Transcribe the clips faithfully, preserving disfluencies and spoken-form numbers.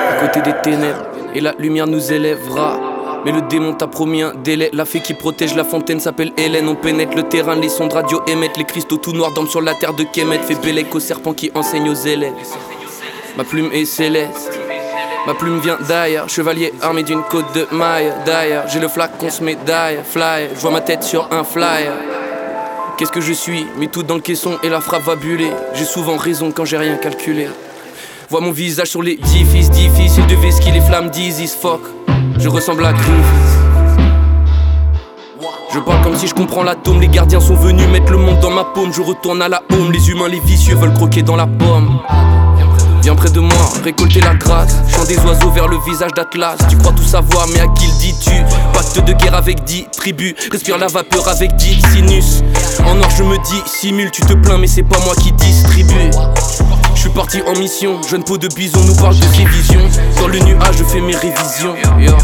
à côté des ténèbres, et la lumière nous élèvera. Mais le démon t'a promis un délai. La fée qui protège la fontaine s'appelle Hélène. On pénètre le terrain, les sons de radio émettent. Les cristaux tout noirs dorment sur la terre de Kemet. Fait Bélec au serpent qui enseigne aux élèves. Ma plume est céleste, ma plume vient d'ailleurs. Chevalier armé d'une côte de maille. D'ailleurs, j'ai le flacon se médaille. Fly, je vois ma tête sur un flyer. Qu'est-ce que je suis? Mis tout dans le caisson et la frappe va buller. J'ai souvent raison quand j'ai rien calculé. Vois mon visage sur l'édifice, difficile de ce les flammes disent fuck. Je ressemble à Griffith. Je parle comme si je comprends l'atome. Les gardiens sont venus mettre le monde dans ma paume. Je retourne à la home. Les humains, les vicieux veulent croquer dans la pomme. Viens près de moi, récolter la grâce. Chant des oiseaux vers le visage d'Atlas. Tu crois tout savoir, mais à qui le dis-tu? Pacte de guerre avec dix tribus. Respire la vapeur avec dix sinus. En or je me dis, simule, tu te plains mais c'est pas moi qui distribue. Je suis parti en mission, jeune peau de bison nous parle de ses visions. Dans le nuage je fais mes révisions. Yo.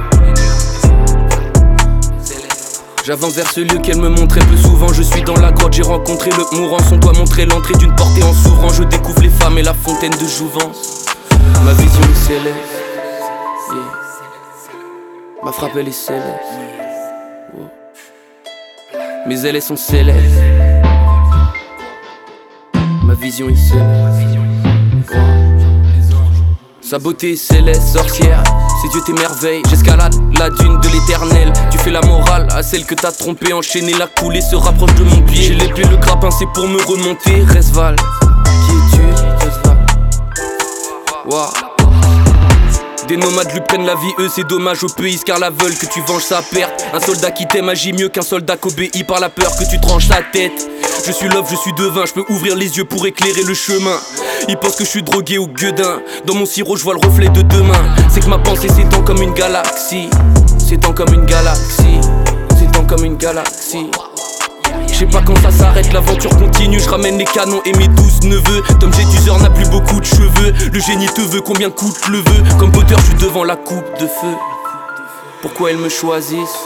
J'avance vers ce lieu qu'elle me montrait peu souvent. Je suis dans la grotte, j'ai rencontré le mourant. Son doigt montrait l'entrée d'une porte et en s'ouvrant je découvre les femmes et la fontaine de jouvence. Ma vision est céleste, yeah. Ma frappe elle est céleste, wow. Mes ailes sont célestes. Ma vision est céleste, wow. Sa beauté est céleste, sorcière. Ses yeux t'émerveillent, j'escalade la dune de l'éternel. Tu fais la morale à celle que t'as trompée. Enchaîner la coulée se rapproche de mon pied. J'ai l'épée, le grappin, c'est pour me remonter. Resval, qui es-tu? Resval. Wow. Des nomades lui prennent la vie, eux c'est dommage aux pays car la veulent que tu venges sa perte. Un soldat qui t'aime agit mieux qu'un soldat qu'obéit par la peur que tu tranches la tête. Je suis love, je suis devin, je peux ouvrir les yeux pour éclairer le chemin. Ils pensent que je suis drogué ou gueudin. Dans mon sirop je vois le reflet de demain. C'est que ma pensée s'étend comme une galaxie. S'étend comme une galaxie. S'étend comme une galaxie. Je sais pas quand ça s'arrête, l'aventure continue. Je ramène les canons et mes douze neveux. Tom Jedusor n'a plus beaucoup de cheveux. Le génie te veut, combien coûte le vœu? Comme Potter je suis devant la coupe de feu. Pourquoi elles me choisissent?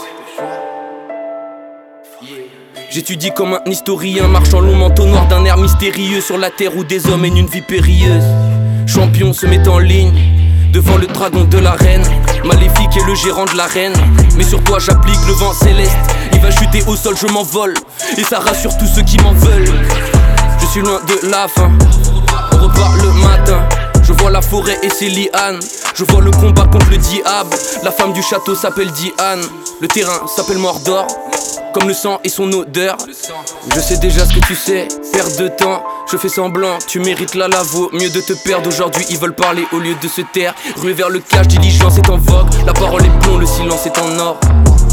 J'étudie comme un historien, marchant long manteau noir d'un air mystérieux. Sur la terre où des hommes mènent une vie périlleuse. Champion se met en ligne devant le dragon de la reine. Maléfique est le gérant de l'arène. Mais sur toi j'applique le vent céleste. Il va chuter au sol, je m'envole. Et ça rassure tous ceux qui m'en veulent. Je suis loin de la fin. On repart le matin. Je vois la forêt et ses lianes. Je vois le combat contre le diable. La femme du château s'appelle Diane. Le terrain s'appelle Mordor. Comme le sang et son odeur. Je sais déjà ce que tu sais, perte de temps. Je fais semblant, tu mérites la lavo. Mieux de te perdre aujourd'hui, ils veulent parler au lieu de se taire. Ruer vers le cache, diligence est en vogue. La parole est plomb, le silence est en or.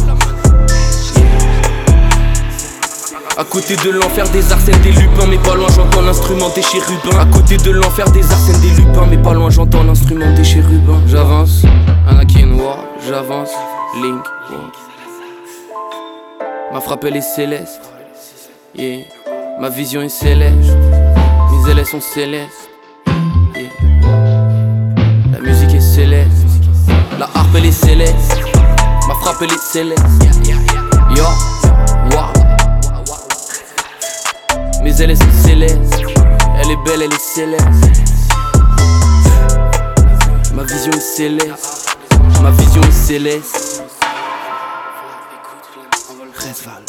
À côté de l'enfer des arsènes des lupins. Mais pas loin j'entends l'instrument des chérubins. À côté de l'enfer des arsènes des lupins. Mais pas loin j'entends l'instrument des chérubins. J'avance, Anakin War, j'avance, Link War. Ma frappe elle est céleste, yeah. Ma vision est céleste. Mes ailes sont célestes, yeah. La musique est céleste. La harpe elle est céleste. Ma frappe elle est céleste, yo, wow. Mes ailes sont célestes. Elle est belle, elle est céleste. Ma vision est céleste. Ma vision est céleste. Resval.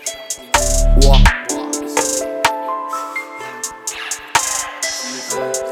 Wow.